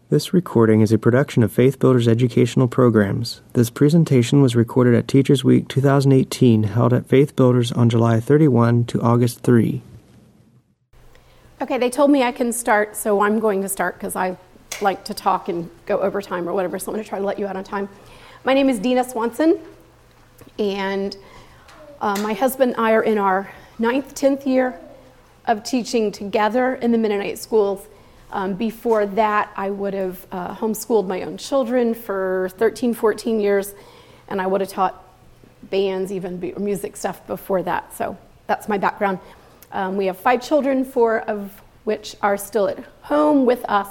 This recording is a production of Faith Builders Educational Programs. This presentation was recorded at Teachers Week 2018, held at Faith Builders on July 31 to August 3. Okay, they told me I can start, so I'm going to start because I like to talk and go over time or whatever, so I'm going to try to let you out on time. My name is Dina Swanson, and my husband and I are in our 9th, 10th year of teaching together in the Mennonite schools. Before that, I would have homeschooled my own children for 13, 14 years, and I would have taught bands, even music stuff before that. So that's my background. We have 5 children, 4 of which are still at home with us,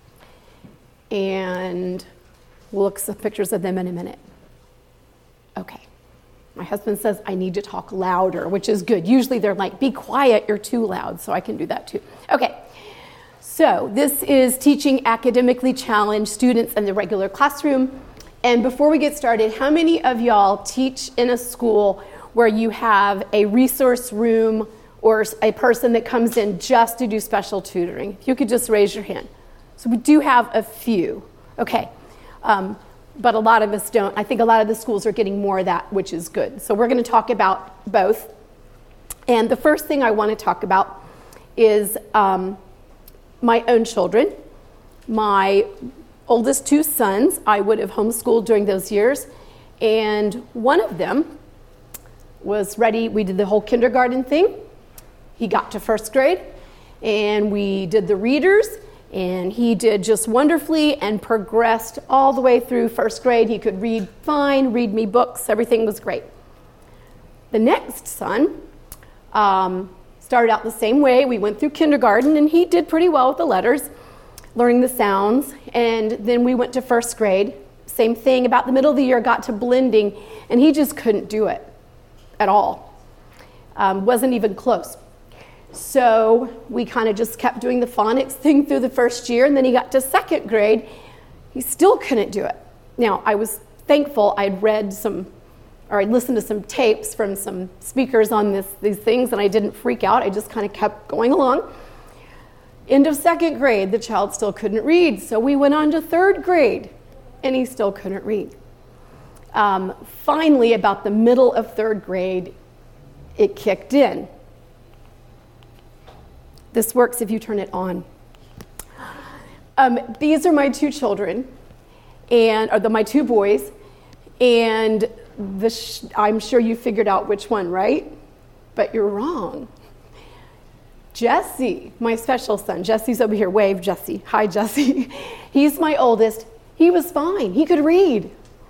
and we'll look at some pictures of them in a minute. Okay. My husband says I need to talk louder, which is good. Usually they're like, be quiet, you're too loud, so I can do that too. Okay. So this is teaching academically challenged students in the regular classroom. And before we get started, how many of y'all teach in a school where you have a resource room or a person that comes in just to do special tutoring? If you could just raise your hand. So we do have a few. Okay. But a lot of us don't. I think a lot of the schools are getting more of that, which is good. So we're going to talk about both. And the first thing I want to talk about is my own children. My oldest 2 sons, I would have homeschooled during those years. And one of them was ready. We did the whole kindergarten thing. He got to 1st grade, and we did the readers. And he did just wonderfully and progressed all the way through 1st grade. He could read fine, read me books. Everything was great. The next son started out the same way. We went through kindergarten, and he did pretty well with the letters, learning the sounds. And then we went to 1st grade. Same thing. About the middle of the year, got to blending, and he just couldn't do it at all. Wasn't even close. So we kind of just kept doing the phonics thing through the 1st year, and then he got to 2nd grade. He still couldn't do it. Now, I was thankful I'd I'd listened to some tapes from some speakers on these things, and I didn't freak out. I just kind of kept going along. End of 2nd grade, the child still couldn't read, so we went on to 3rd grade, and he still couldn't read. Finally, about the middle of 3rd grade, it kicked in. This works if you turn it on. These are my 2 children, my 2 boys, and I'm sure you figured out which one, right? But you're wrong. Jesse, my special son, Jesse's over here. Wave, Jesse. Hi, Jesse. He's my oldest. He was fine. He could read.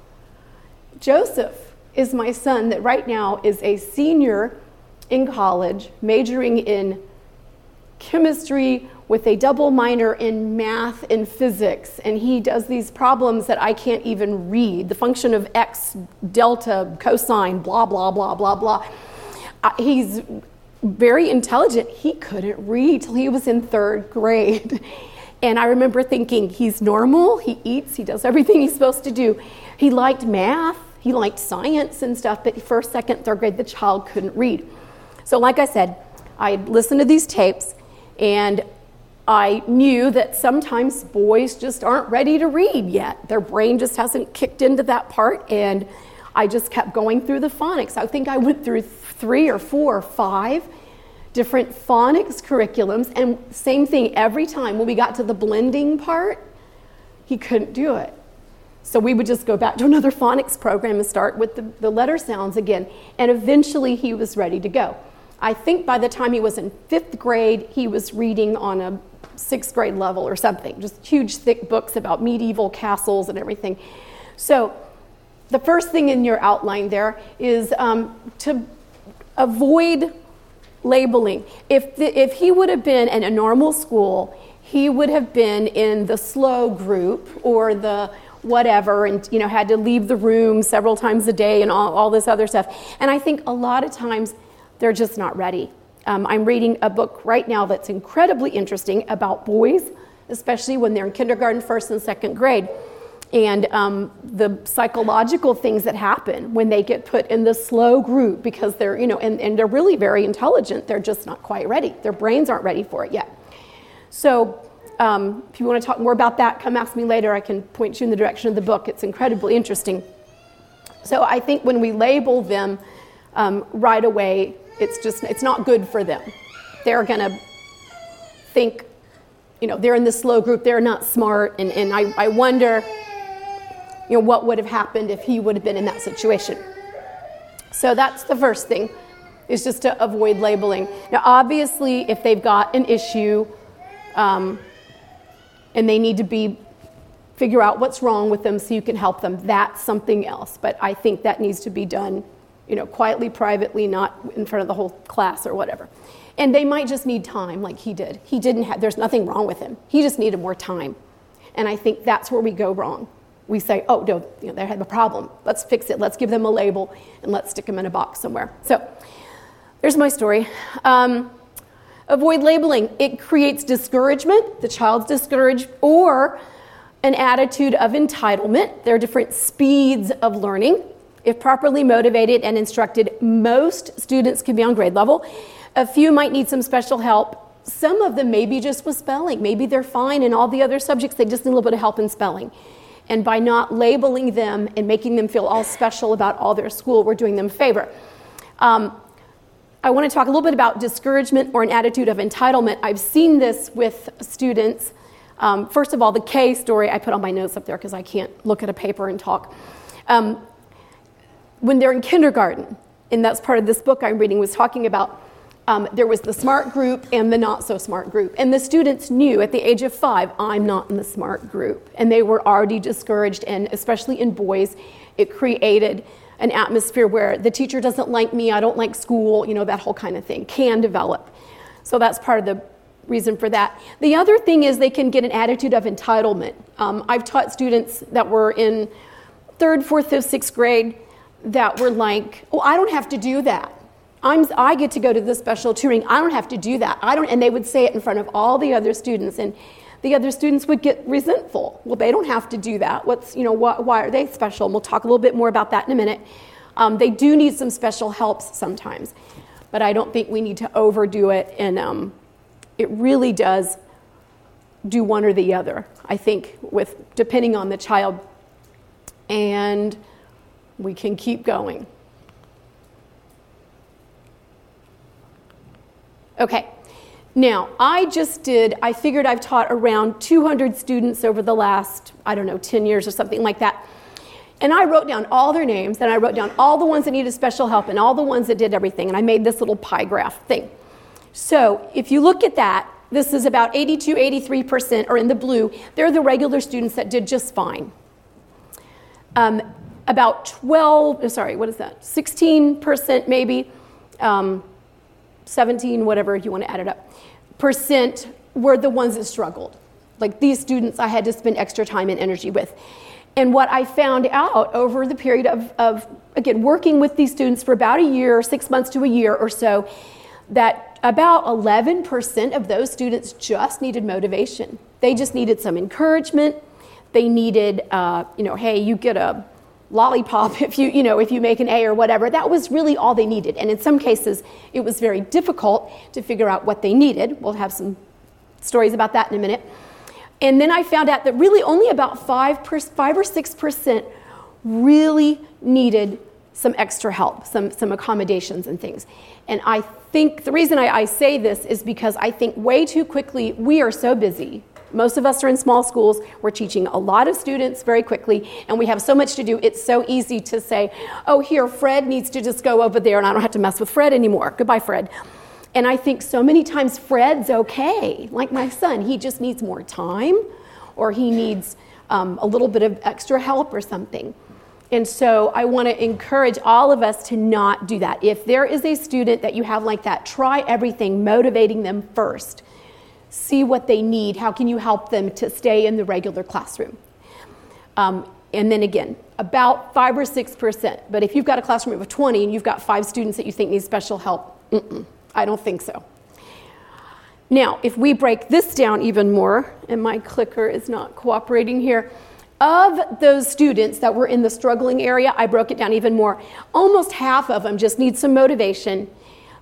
Joseph is my son that right now is a senior in college, majoring in chemistry with a double minor in math and physics, and he does these problems that I can't even read. The function of x, delta, cosine, blah, blah, blah, blah, blah. He's very intelligent. He couldn't read till he was in 3rd grade. And I remember thinking, he's normal, he eats, he does everything he's supposed to do. He liked math, he liked science and stuff, but 1st, 2nd, 3rd grade, the child couldn't read. So like I said, I listened to these tapes, and I knew that sometimes boys just aren't ready to read yet. Their brain just hasn't kicked into that part, and I just kept going through the phonics. I think I went through 3 or 4 or 5 different phonics curriculums, and same thing every time. When we got to the blending part, he couldn't do it. So we would just go back to another phonics program and start with the letter sounds again, and eventually he was ready to go. I think by the time he was in 5th grade, he was reading on a 6th grade level or something, just huge, thick books about medieval castles and everything. So the first thing in your outline there is to avoid labeling. If he would have been in a normal school, he would have been in the slow group or the whatever, and had to leave the room several times a day and all this other stuff. And I think a lot of times they're just not ready. I'm reading a book right now that's incredibly interesting about boys, especially when they're in kindergarten, 1st and 2nd grade, and the psychological things that happen when they get put in the slow group because they're, and they're really very intelligent. They're just not quite ready. Their brains aren't ready for it yet. So If you want to talk more about that, come ask me later. I can point you in the direction of the book. It's incredibly interesting. So I think when we label them right away, it's not good for them. They're going to think, they're in the slow group, they're not smart, and I wonder, what would have happened if he would have been in that situation. So that's the first thing, is just to avoid labeling. Now, obviously, if they've got an issue and they need to figure out what's wrong with them so you can help them, that's something else. But I think that needs to be done, quietly, privately, not in front of the whole class or whatever. And they might just need time like he did. There's nothing wrong with him. He just needed more time. And I think that's where we go wrong. We say, oh, no, they have a problem. Let's fix it. Let's give them a label and let's stick them in a box somewhere. So there's my story. Avoid labeling. It creates discouragement. The child's discouraged, or an attitude of entitlement. There are different speeds of learning. If properly motivated and instructed, most students can be on grade level. A few might need some special help. Some of them maybe just with spelling. Maybe they're fine in all the other subjects. They just need a little bit of help in spelling. And by not labeling them and making them feel all special about all their school, we're doing them a favor. I want to talk a little bit about discouragement or an attitude of entitlement. I've seen this with students. First of all, the K story, I put on my notes up there because I can't look at a paper and talk. When they're in kindergarten, and that's part of this book I'm reading, was talking about there was the smart group and the not so smart group. And the students knew at the age of 5, I'm not in the smart group. And they were already discouraged, and especially in boys, it created an atmosphere where the teacher doesn't like me, I don't like school, that whole kind of thing can develop. So that's part of the reason for that. The other thing is they can get an attitude of entitlement. I've taught students that were in 3rd, 4th, 5th, 6th grade that were like, oh, I don't have to do that. I get to go to the special tutoring. I don't have to do that. And they would say it in front of all the other students, and the other students would get resentful. Well, they don't have to do that. Why are they special? And we'll talk a little bit more about that in a minute. They do need some special helps sometimes, but I don't think we need to overdo it, and it really does do one or the other, I think, depending on the child, and we can keep going. Okay, now I figured I've taught around 200 students over the last, 10 years or something like that. And I wrote down all their names, and I wrote down all the ones that needed special help and all the ones that did everything, and I made this little pie graph thing. So if you look at that, this is about 83% are in the blue. They're the regular students that did just fine. About 16% maybe, 17, whatever you want to add it up, percent were the ones that struggled. Like these students I had to spend extra time and energy with. And what I found out over the period of again, working with these students for about a year, 6 months to a year or so, that about 11% of those students just needed motivation. They just needed some encouragement. They needed, hey, you get a lollipop if you make an A or whatever. That was really all they needed. And in some cases, it was very difficult to figure out what they needed. We'll have some stories about that in a minute. And then I found out that really only about 5 or 6% really needed some extra help, some accommodations and things. And I think the reason I say this is because I think way too quickly, we are so busy. Most of us are in small schools. We're teaching a lot of students very quickly, and we have so much to do. It's so easy to say, oh, here, Fred needs to just go over there, and I don't have to mess with Fred anymore. Goodbye, Fred. And I think so many times Fred's okay. Like my son, he just needs more time, or he needs a little bit of extra help or something. And so I want to encourage all of us to not do that. If there is a student that you have like that, try everything, motivating them first. See what they need. How can you help them to stay in the regular classroom? And then again, about 5 or 6%. But if you've got a classroom of 20 and you've got 5 students that you think need special help, I don't think so. Now, if we break this down even more, and my clicker is not cooperating here, of those students that were in the struggling area, I broke it down even more. Almost half of them just need some motivation.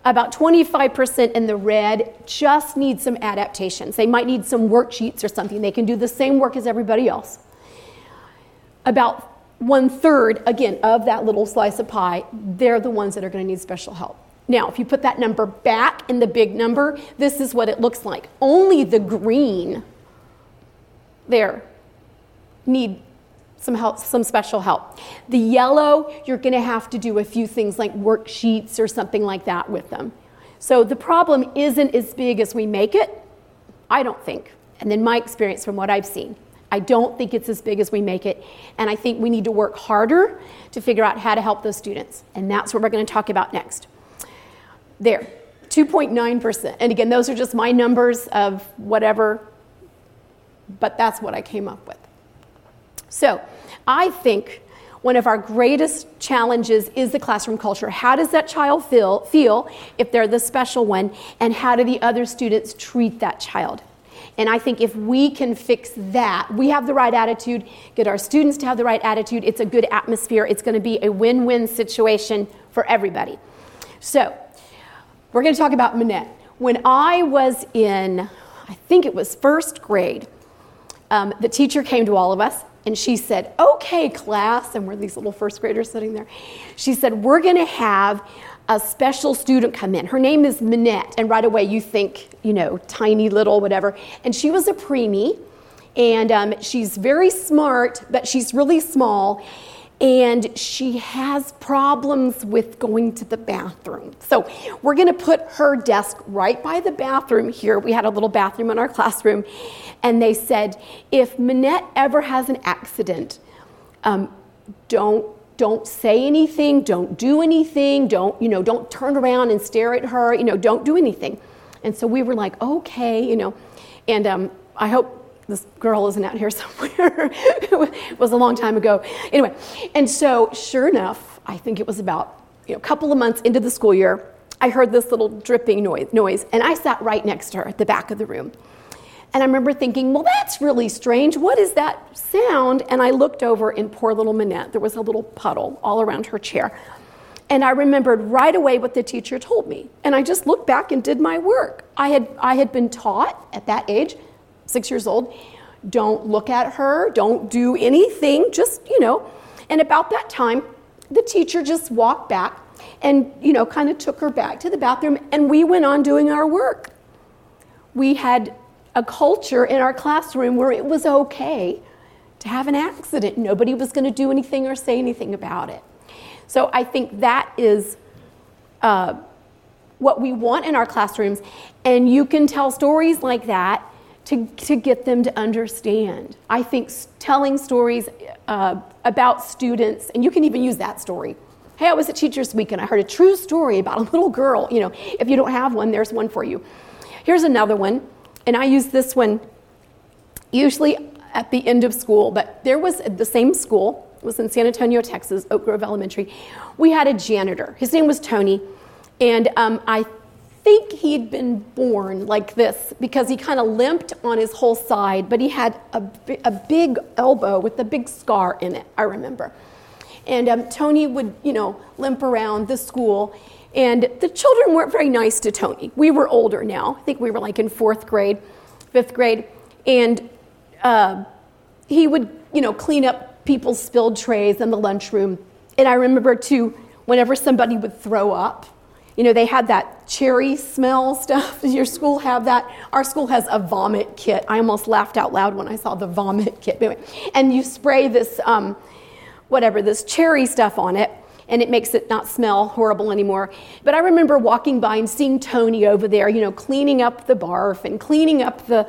About 25% in the red just need some adaptations. They might need some worksheets or something. They can do the same work as everybody else. About 1/3, again, of that little slice of pie, they're the ones that are going to need special help. Now, if you put that number back in the big number, this is what it looks like. Only the green there need some help, some special help. The yellow, you're going to have to do a few things like worksheets or something like that with them. So the problem isn't as big as we make it, I don't think. And in my experience from what I've seen, I don't think it's as big as we make it. And I think we need to work harder to figure out how to help those students. And that's what we're going to talk about next. There, 2.9%. And again, those are just my numbers of whatever, but that's what I came up with. So I think one of our greatest challenges is the classroom culture. How does that child feel if they're the special one, and how do the other students treat that child? And I think if we can fix that, we have the right attitude, get our students to have the right attitude, it's a good atmosphere, it's going to be a win-win situation for everybody. So we're going to talk about Minette. When I was in, I think it was first grade, the teacher came to all of us and she said, "Okay, class," and we're these little first graders sitting there. She said, "We're going to have a special student come in. Her name is Minette." And right away you think, tiny little whatever. And she was a preemie, and she's very smart, but she's really small. And she has problems with going to the bathroom. So we're going to put her desk right by the bathroom here. We had a little bathroom in our classroom. And they said, if Minette ever has an accident, don't say anything, don't do anything, don't turn around and stare at her, don't do anything. And so we were like, okay, and I hope this girl isn't out here somewhere. It was a long time ago. Anyway, and so sure enough, I think it was about a couple of months into the school year, I heard this little dripping noise, and I sat right next to her at the back of the room. And I remember thinking, well, that's really strange. What is that sound? And I looked over, and poor little Minette, there was a little puddle all around her chair. And I remembered right away what the teacher told me. And I just looked back and did my work. I had been taught at that age, 6 years old, don't look at her, don't do anything, just, And about that time, the teacher just walked back and, kind of took her back to the bathroom, and we went on doing our work. We had a culture in our classroom where it was okay to have an accident. Nobody was going to do anything or say anything about it. So I think that is what we want in our classrooms, and you can tell stories like that to get them to understand. I think telling stories about students, and you can even use that story. Hey, I was at Teachers Week and I heard a true story about a little girl. If you don't have one, there's one for you. Here's another one, and I use this one usually at the end of school, but there was the same school, it was in San Antonio, Texas, Oak Grove Elementary. We had a janitor. His name was Tony, and I think he'd been born like this because he kind of limped on his whole side, but he had a big elbow with a big scar in it, I remember. And Tony would, limp around the school, and the children weren't very nice to Tony. We were older now. I think we were like in 4th grade, 5th grade, and he would, clean up people's spilled trays in the lunchroom. And I remember too, whenever somebody would throw up, they had that cherry smell stuff. Does your school have that? Our school has a vomit kit. I almost laughed out loud when I saw the vomit kit. Anyway, and you spray this, this cherry stuff on it, and it makes it not smell horrible anymore. But I remember walking by and seeing Tony over there, cleaning up the barf and cleaning up the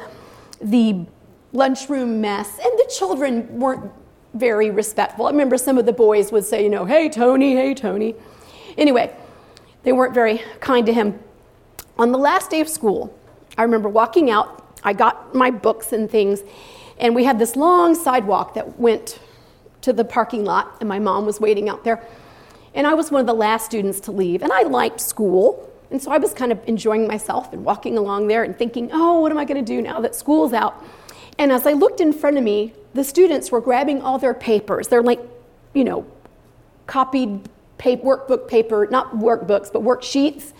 lunchroom mess. And the children weren't very respectful. I remember some of the boys would say, "Hey, Tony, hey, Tony." Anyway, they weren't very kind to him. On the last day of school, I remember walking out. I got my books and things, and we had this long sidewalk that went to the parking lot, and my mom was waiting out there. And I was one of the last students to leave, and I liked school, and so I was kind of enjoying myself and walking along there and thinking, oh, what am I going to do now that school's out? And as I looked in front of me, the students were grabbing all their papers. They're like, copied workbook paper, not workbooks, but worksheets.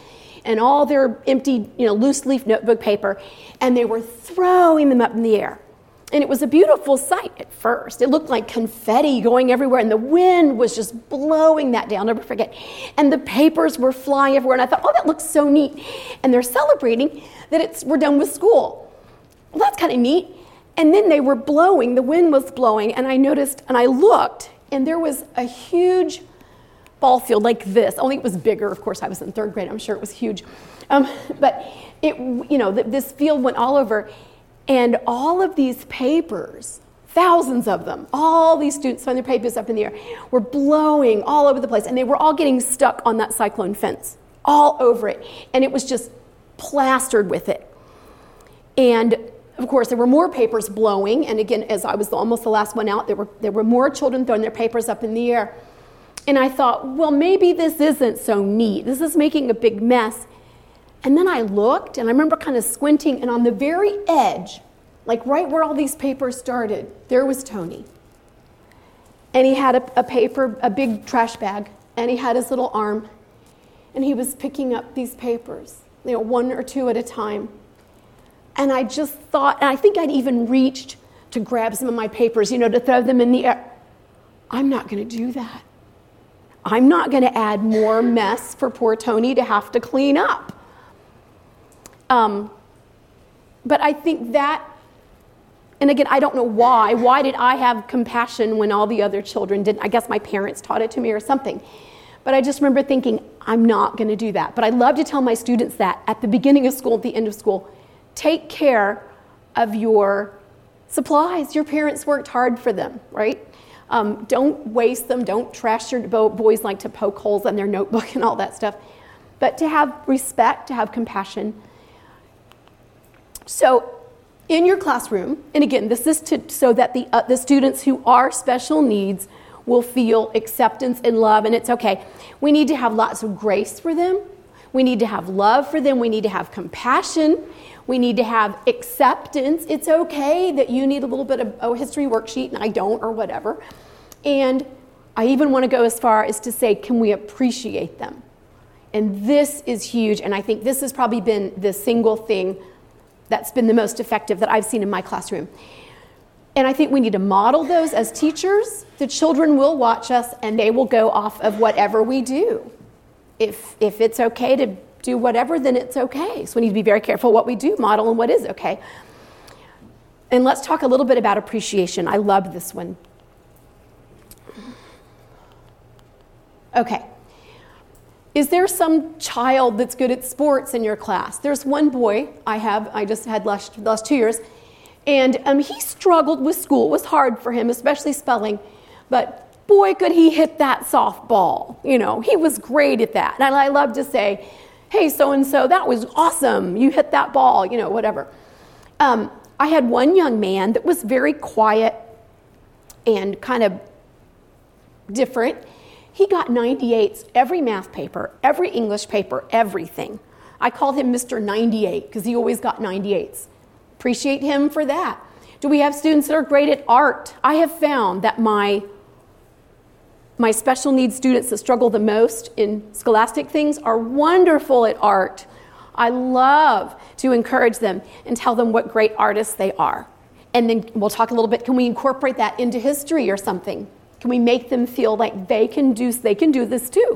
and all their empty, loose leaf notebook paper, and they were throwing them up in the air. And it was a beautiful sight at first. It looked like confetti going everywhere, and the wind was just blowing that down, never forget. And the papers were flying everywhere, and I thought, oh, that looks so neat. And they're celebrating that we're done with school. Well, that's kind of neat. And then they were blowing, the wind was blowing, and I noticed, and I looked, and there was a huge ball field like this, only it was bigger. Of course, I was in third grade, I'm sure it was huge. But this field went all over. And all of these papers, thousands of them, all these students throwing their papers up in the air, were blowing all over the place. And they were all getting stuck on that cyclone fence, all over it. And it was just plastered with it. And, of course, there were more papers blowing. And again, as I was almost the last one out, there were more children throwing their papers up in the air. And I thought, well, maybe this isn't so neat. This is making a big mess. And then I looked, and I remember kind of squinting, and on the very edge, like right where all these papers started, there was Tony. And he had a big trash bag, and he had his little arm, and he was picking up these papers, one or two at a time. And I just thought, and I think I'd even reached to grab some of my papers, to throw them in the air. I'm not going to do that. I'm not going to add more mess for poor Tony to have to clean up. But I think that, and again, I don't know why. Why did I have compassion when all the other children didn't? I guess my parents taught it to me or something. But I just remember thinking, I'm not going to do that. But I love to tell my students that at the beginning of school, at the end of school, take care of your supplies. Your parents worked hard for them, right? Don't waste them. Don't trash your boys like to poke holes in their notebook and all that stuff. But to have respect, to have compassion. So in your classroom, and again, this is so that the students who are special needs will feel acceptance and love, and it's okay. We need to have lots of grace for them. We need to have love for them. We need to have compassion. We need to have acceptance. It's okay that you need a little bit of a history worksheet and I don't, or whatever. And I even want to go as far as to say, can we appreciate them? And this is huge, and I think this has probably been the single thing that's been the most effective that I've seen in my classroom. And I think we need to model those as teachers. The children will watch us, and they will go off of whatever we do. If it's okay to do whatever, then it's okay. So we need to be very careful what we do, model, and what is okay. And let's talk a little bit about appreciation. I love this one. Okay. Is there some child that's good at sports in your class? There's one boy I just had last 2 years, and he struggled with school. It was hard for him, especially spelling, but boy, could he hit that softball. He was great at that. And I love to say, hey, so-and-so, that was awesome. You hit that ball, whatever. I had one young man that was very quiet and kind of different. He got 98s every math paper, every English paper, everything. I called him Mr. 98 because he always got 98s. Appreciate him for that. Do we have students that are great at art? I have found that my special needs students that struggle the most in scholastic things are wonderful at art. I love to encourage them and tell them what great artists they are. And then we'll talk a little bit, can we incorporate that into history or something? Can we make them feel like they can do this too?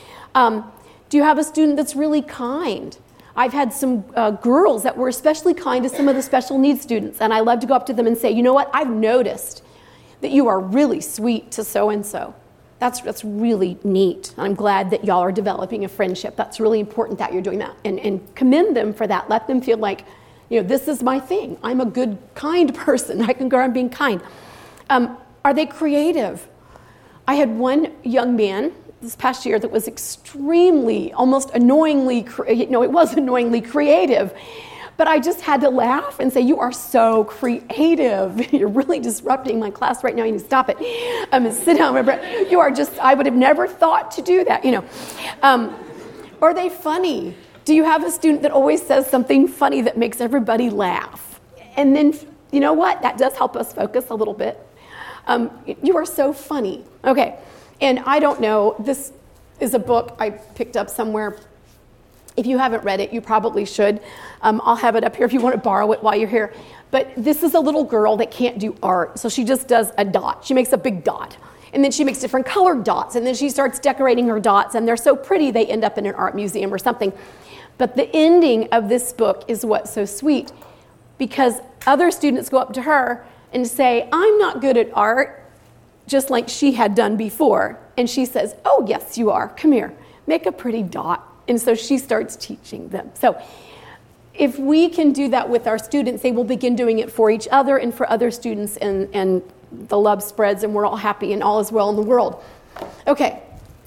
Do you have a student that's really kind? I've had some girls that were especially kind to some of the special needs students, and I love to go up to them and say, you know what, I've noticed that you are really sweet to so-and-so. That's really neat. I'm glad that y'all are developing a friendship. That's really important that you're doing that, and commend them for that. Let them feel like, this is my thing. I'm a good, kind person. I can go around being kind. Are they creative? I had one young man this past year that was extremely, almost annoyingly, it was annoyingly creative, but I just had to laugh and say, you are so creative. You're really disrupting my class right now. You need to stop it. Sit down. You are just, I would have never thought to do that, Are they funny? Do you have a student that always says something funny that makes everybody laugh? And then, you know what? That does help us focus a little bit. You are so funny. Okay. And I don't know, this is a book I picked up somewhere, If you haven't read it, you probably should. I'll have it up here if you want to borrow it while you're here. But this is a little girl that can't do art, so she just does a dot. She makes a big dot, and then she makes different colored dots, and then she starts decorating her dots, and they're so pretty they end up in an art museum or something. But the ending of this book is what's so sweet, because other students go up to her and say, I'm not good at art, just like she had done before. And she says, oh, yes, you are. Come here. Make a pretty dot. And so she starts teaching them. So if we can do that with our students, they will begin doing it for each other and for other students, and the love spreads, and we're all happy, and all is well in the world. Okay,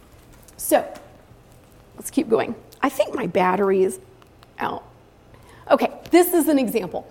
so let's keep going. I think my battery is out. Okay, this is an example.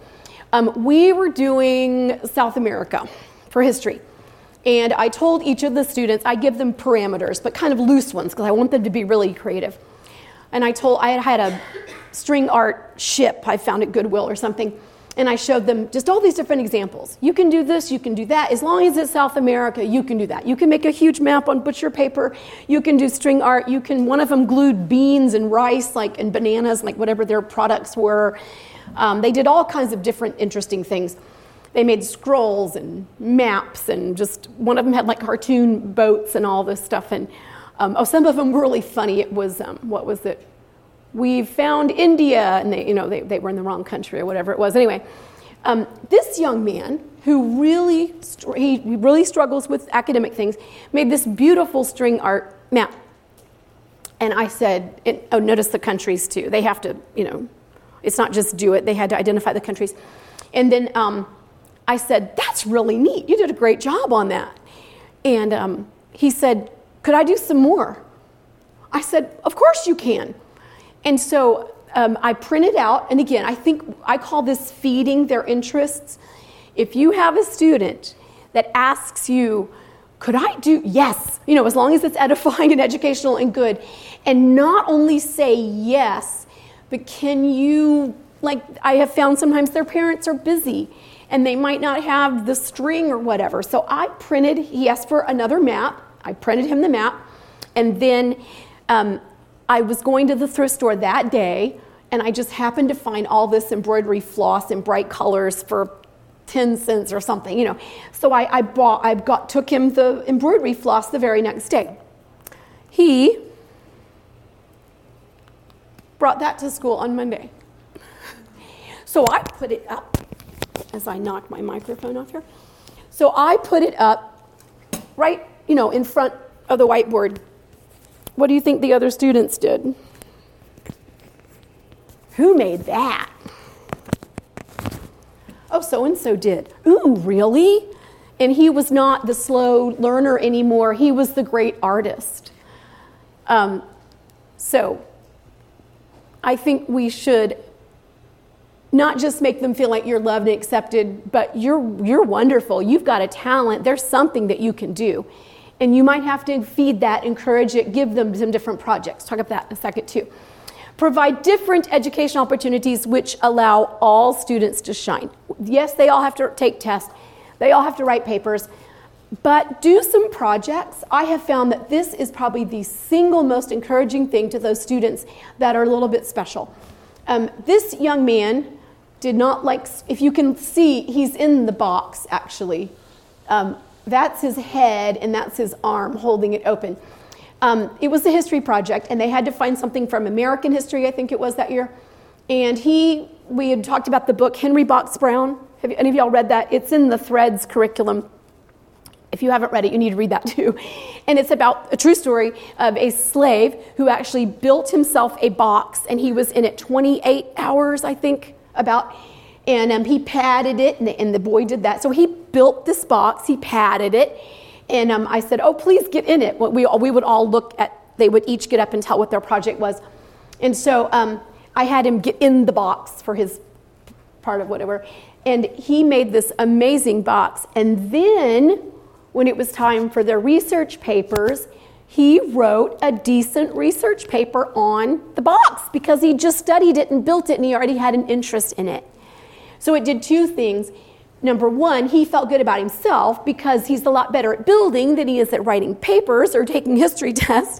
We were doing South America for history. And I told each of the students, I give them parameters, but kind of loose ones, because I want them to be really creative. And I had a string art ship I found at Goodwill or something, and I showed them just all these different examples. You can do this, you can do that. As long as it's South America, you can do that. You can make a huge map on butcher paper. You can do string art. One of them glued beans and rice, and bananas, whatever their products were. They did all kinds of different interesting things. They made scrolls and maps, and just one of them had cartoon boats and all this stuff. And some of them were really funny. It was, what was it? We found India, and they were in the wrong country or whatever it was. Anyway, this young man who really struggles with academic things made this beautiful string art map. And I said, notice the countries too. They have to, it's not just do it. They had to identify the countries. And then I said, that's really neat. You did a great job on that. And he said, could I do some more? I said, of course you can. And so I printed out, and again, I call this feeding their interests. If you have a student that asks you, could I do, yes, as long as it's edifying and educational and good, and not only say yes, but can you, I have found sometimes their parents are busy, and they might not have the string or whatever. So he asked for another map. I printed him the map, and then I was going to the thrift store that day, and I just happened to find all this embroidery floss in bright colors for 10 cents or something, So I took him the embroidery floss the very next day. He brought that to school on Monday. So I put it up, as I knock my microphone off here. So I put it up right, in front of the whiteboard. What do you think the other students did? Who made that? Oh, so-and-so did. Ooh, really? And he was not the slow learner anymore. He was the great artist. So I think we should not just make them feel like you're loved and accepted, but you're wonderful. You've got a talent. There's something that you can do. And you might have to feed that, encourage it, give them some different projects. Talk about that in a second, too. Provide different education opportunities which allow all students to shine. Yes, they all have to take tests. They all have to write papers. But do some projects. I have found that this is probably the single most encouraging thing to those students that are a little bit special. This young man did not if you can see, he's in the box, actually. That's his head, and that's his arm holding it open. It was a history project, and they had to find something from American history, I think it was that year. And we had talked about the book Henry Box Brown. Have any of y'all read that? It's in the Threads curriculum. If you haven't read it, you need to read that too. And it's about a true story of a slave who actually built himself a box, and he was in it 28 hours, I think, about. And he padded it, and the boy did that. So he built this box, he padded it, and I said, oh, please get in it. We would all they would each get up and tell what their project was. And so I had him get in the box for his part of whatever. And he made this amazing box. And then when it was time for their research papers, he wrote a decent research paper on the box because he just studied it and built it, and he already had an interest in it. So it did two things. Number one, he felt good about himself because he's a lot better at building than he is at writing papers or taking history tests.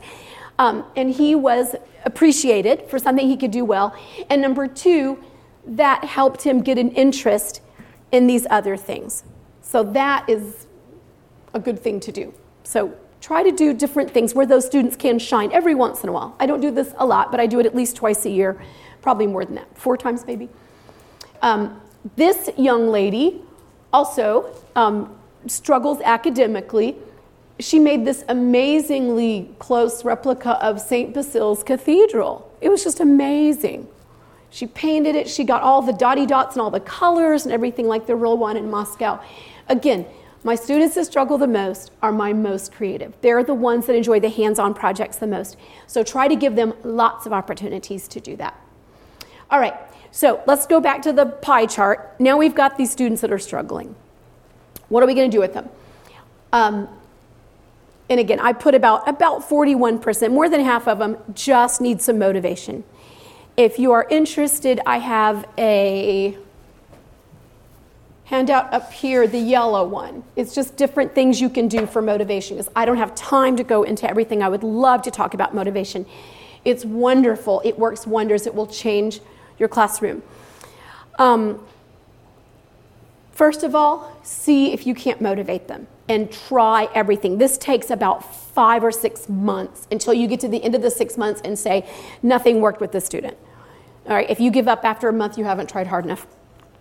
And he was appreciated for something he could do well. And number two, that helped him get an interest in these other things. So that is a good thing to do. So try to do different things where those students can shine every once in a while. I don't do this a lot, but I do it at least twice a year, probably more than that, 4 times maybe. This young lady also struggles academically. She made this amazingly close replica of St. Basil's Cathedral. It was just amazing. She painted it. She got all the dotty dots and all the colors and everything like the real one in Moscow. Again, my students that struggle the most are my most creative. They're the ones that enjoy the hands-on projects the most. So try to give them lots of opportunities to do that. All right, so let's go back to the pie chart. Now we've got these students that are struggling. What are we going to do with them? And again, I put about 41%, more than half of them just need some motivation. If you are interested, I have a handout up here, the yellow one. It's just different things you can do for motivation, because I don't have time to go into everything. I would love to talk about motivation. It's wonderful. It works wonders. It will change your classroom. First of all, see if you can't motivate them and try everything. This takes about 5 or 6 months until you get to the end of the 6 months and say, nothing worked with this student. All right, if you give up after a month, you haven't tried hard enough.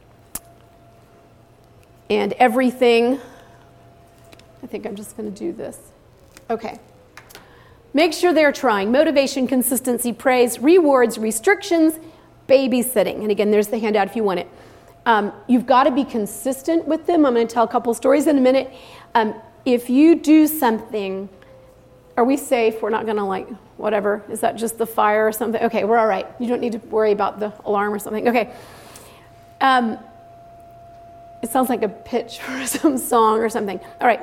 And everything, I think I'm just going to do this. Okay. Make sure they're trying. Motivation, consistency, praise, rewards, restrictions, babysitting. And again, there's the handout if you want it. You've got to be consistent with them. I'm going to tell a couple stories in a minute. If you do something, are we safe? We're not going to whatever. Is that just the fire or something? Okay, we're all right. You don't need to worry about the alarm or something. Okay. It sounds like a pitch for some song or something. All right.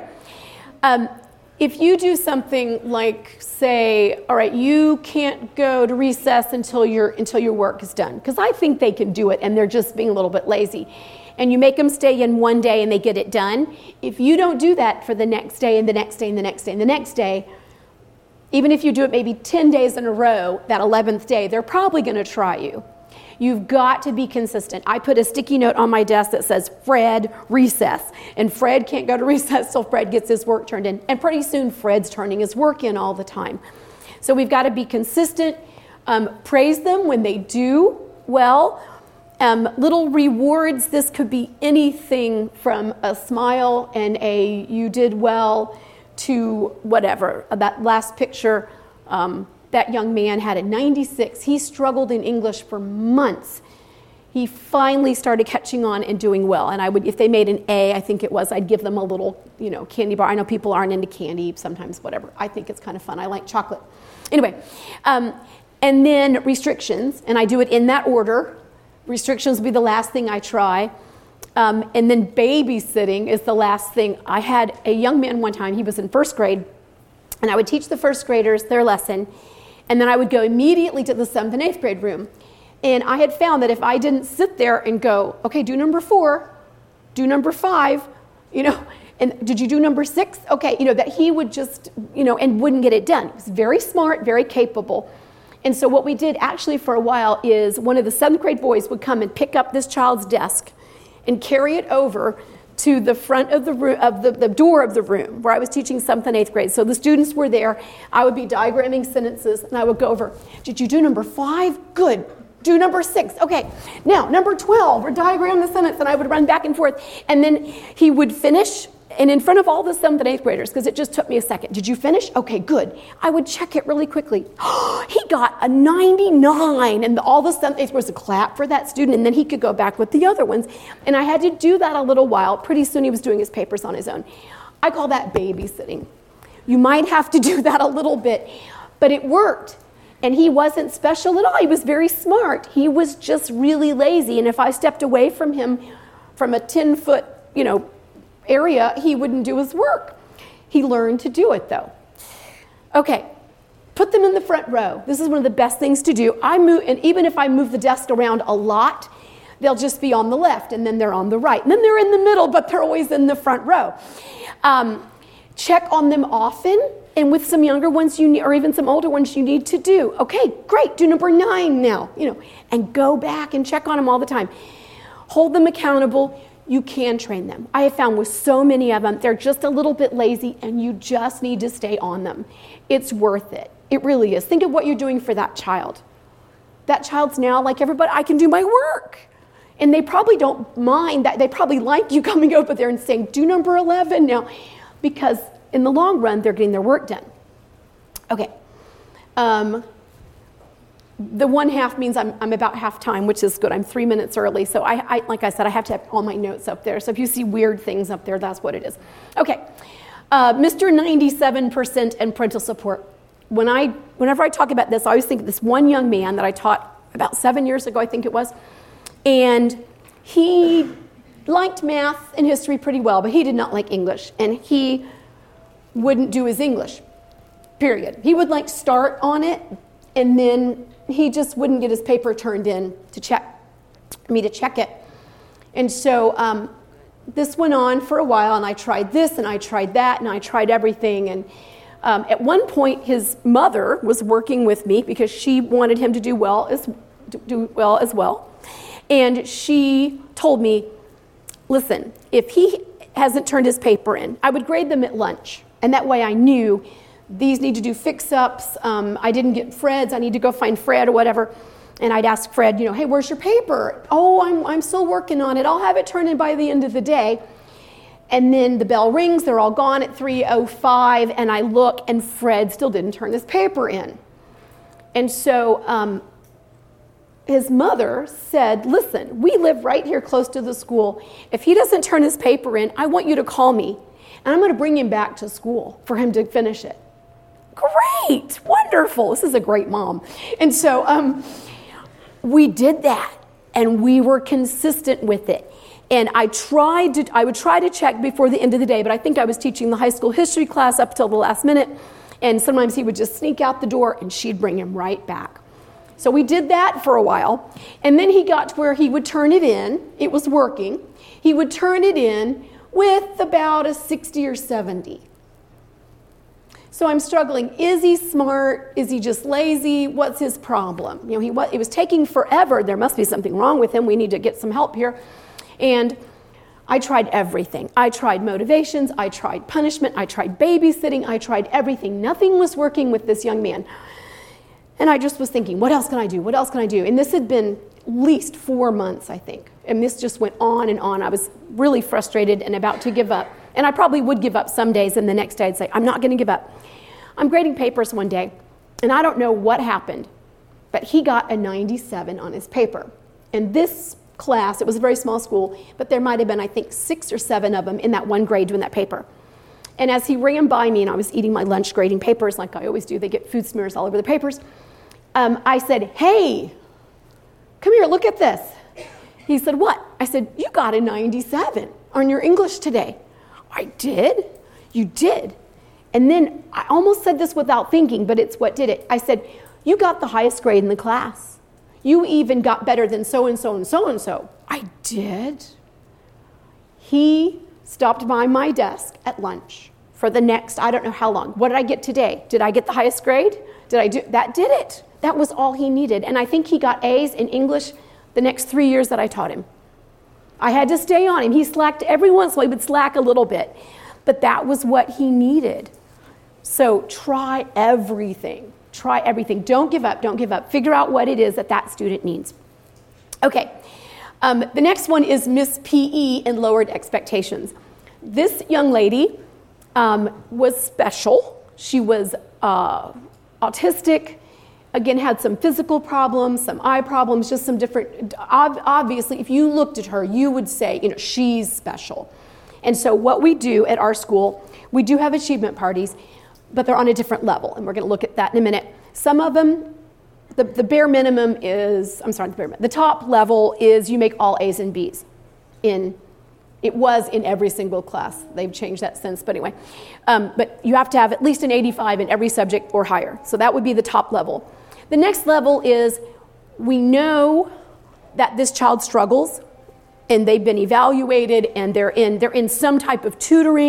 If you do something like say, all right, you can't go to recess until your work is done, because I think they can do it and they're just being a little bit lazy. And you make them stay in one day and they get it done. If you don't do that for the next day and the next day and the next day and the next day, even if you do it maybe 10 days in a row, that 11th day, they're probably going to try you. You've got to be consistent. I put a sticky note on my desk that says, Fred, recess. And Fred can't go to recess till Fred gets his work turned in. And pretty soon, Fred's turning his work in all the time. So we've got to be consistent. Praise them when they do well. Little rewards. This could be anything from a smile and a you did well to whatever. That last picture, that young man had a 96. He struggled in English for months. He finally started catching on and doing well. And I would, if they made an A, I think it was, I'd give them a little, candy bar. I know people aren't into candy sometimes, whatever. I think it's kind of fun. I like chocolate. Anyway, and then restrictions, and I do it in that order. Restrictions will be the last thing I try. And then babysitting is the last thing. I had a young man one time, he was in first grade, and I would teach the first graders their lesson. And then I would go immediately to the 7th and 8th grade room. And I had found that if I didn't sit there and go, okay, do number 4, do number 5, and did you do number 6? Okay, that he would just, and wouldn't get it done. He was very smart, very capable. And so what we did actually for a while is one of the 7th grade boys would come and pick up this child's desk and carry it over to the front of the room, of the door of the room where I was teaching 7th and 8th grade. So the students were there. I would be diagramming sentences, and I would go over, did you do number 5? Good. Do number 6. Okay. Now, number 12, or diagram the sentence, and I would run back and forth. And then he would finish, and in front of all the 7th and 8th graders, because it just took me a second. Did you finish? Okay, good. I would check it really quickly. He got a 99, and all the 7th and 8th graders would clap for that student, and then he could go back with the other ones. And I had to do that a little while. Pretty soon he was doing his papers on his own. I call that babysitting. You might have to do that a little bit, but it worked. And he wasn't special at all. He was very smart. He was just really lazy. And if I stepped away from him from a 10-foot, area, he wouldn't do his work. He learned to do it, though. Okay, put them in the front row. This is one of the best things to do. And even if I move the desk around a lot, they'll just be on the left, and then they're on the right. And then they're in the middle, but they're always in the front row. check on them often, and with some younger ones or even some older ones you need to do. Okay, great, do number 9 now, and go back and check on them all the time. Hold them accountable. You can train them. I have found with so many of them, they're just a little bit lazy and you just need to stay on them. It's worth it. It really is. Think of what you're doing for that child. That child's now like everybody, I can do my work. And they probably don't mind that. They probably like you coming over there and saying, do number 11 now. Because in the long run, they're getting their work done. Okay. The 1/2 means I'm about half time, which is good. I'm 3 minutes early. So I like I said, I have to have all my notes up there. So if you see weird things up there, that's what it is. Okay. Mr. 97% and parental support. Whenever I talk about this, I always think of this one young man that I taught about 7 years ago, I think it was. And he liked math and history pretty well, but he did not like English. And he wouldn't do his English, period. He would start on it, and then he just wouldn't get his paper turned in to check it. And so this went on for a while, and I tried this, and I tried that, and I tried everything. And at one point, his mother was working with me because she wanted him to do well as well. And she told me, listen, if he hasn't turned his paper in, I would grade them at lunch. And that way I knew these need to do fix-ups. I didn't get Fred's. I need to go find Fred or whatever. And I'd ask Fred, hey, where's your paper? Oh, I'm still working on it. I'll have it turned in by the end of the day. And then the bell rings. They're all gone at 3:05. And I look, and Fred still didn't turn his paper in. And so his mother said, listen, we live right here close to the school. If he doesn't turn his paper in, I want you to call me. And I'm going to bring him back to school for him to finish it. Great, wonderful. This is a great mom. And so we did that, and we were consistent with it. And I would try to check before the end of the day, but I think I was teaching the high school history class up till the last minute, and sometimes he would just sneak out the door, and she'd bring him right back. So we did that for a while, and then he got to where he would turn it in. It was working. He would turn it in with about a 60 or 70. So I'm struggling. Is he smart? Is he just lazy? What's his problem? It was taking forever. There must be something wrong with him. We need to get some help here. And I tried everything. I tried motivations. I tried punishment. I tried babysitting. I tried everything. Nothing was working with this young man. And I just was thinking, what else can I do? What else can I do? And this had been at least 4 months, I think. And this just went on and on. I was really frustrated and about to give up. And I probably would give up some days, and the next day I'd say, I'm not going to give up. I'm grading papers one day, and I don't know what happened, but he got a 97 on his paper. And this class, it was a very small school, but there might have been, I think, 6 or 7 of them in that one grade doing that paper. And as he ran by me, and I was eating my lunch grading papers like I always do, they get food smears all over the papers, I said, hey, come here, look at this. He said, what? I said, you got a 97 on your English today. I did? You did? And then I almost said this without thinking, but it's what did it. I said, you got the highest grade in the class. You even got better than so-and-so and so-and-so. I did? He stopped by my desk at lunch for the next, I don't know how long. What did I get today? Did I get the highest grade? That did it. That was all he needed. And I think he got A's in English the next 3 years that I taught him. I had to stay on him. He slacked every once in a while. He would slack a little bit. But that was what he needed. So try everything. Try everything. Don't give up. Don't give up. Figure out what it is that student needs. Okay. The next one is Miss PE and lowered expectations. This young lady was special. She was autistic. Again, had some physical problems, some eye problems, just some different, obviously, if you looked at her, you would say, she's special. And so what we do at our school, we do have achievement parties, but they're on a different level, and we're going to look at that in a minute. Some of them, the bare minimum is, the top level is you make all A's and B's. It was in every single class. They've changed that since, but anyway. But you have to have at least an 85 in every subject or higher. So that would be the top level. The next level is we know that this child struggles, and they've been evaluated, and they're in some type of tutoring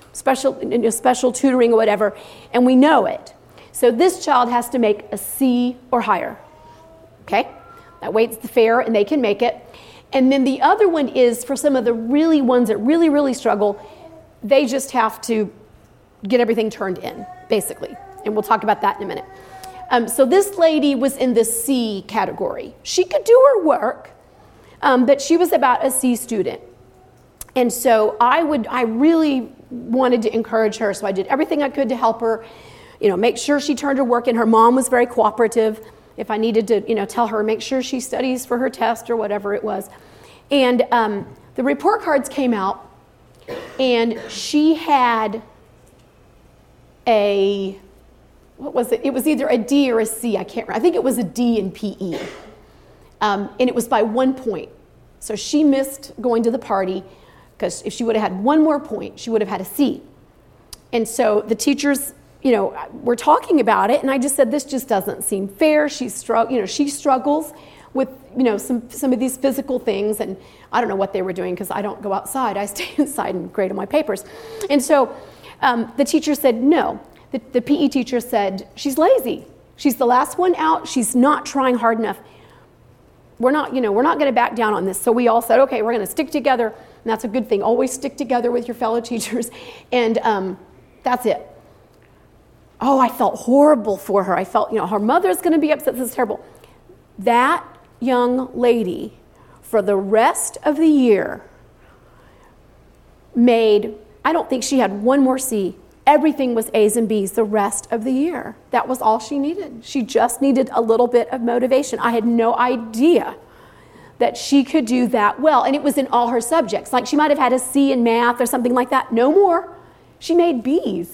special tutoring or whatever, and we know it. So this child has to make a C or higher. Okay? That weight's fair, and they can make it. And then the other one is for some of the really ones that really, really struggle, they just have to get everything turned in, basically. And we'll talk about that in a minute. So this lady was in the C category. She could do her work, but she was about a C student. And so I really wanted to encourage her, so I did everything I could to help her, make sure she turned her work in. Her mom was very cooperative. If I needed to, tell her, make sure she studies for her test or whatever it was. And the report cards came out, and she had what was it? It was either a D or a C, I can't remember. I think it was a D in PE. And it was by 1 point. So she missed going to the party, because if she would have had one more point, she would have had a C. And so the teachers, were talking about it, and I just said, this just doesn't seem fair. She struggles with, some of these physical things, and I don't know what they were doing because I don't go outside. I stay inside and grade on my papers. And so the teacher said, no. The PE teacher said, she's lazy. She's the last one out. She's not trying hard enough. We're not going to back down on this. So we all said, okay, we're going to stick together, and that's a good thing. Always stick together with your fellow teachers, and that's it. Oh, I felt horrible for her. I felt, her mother's going to be upset. This is terrible. That young lady, for the rest of the year, I don't think she had one more C. Everything was A's and B's the rest of the year. That was all she needed. She just needed a little bit of motivation. I had no idea that she could do that well. And it was in all her subjects. Like she might have had a C in math or something like that. No more. She made B's.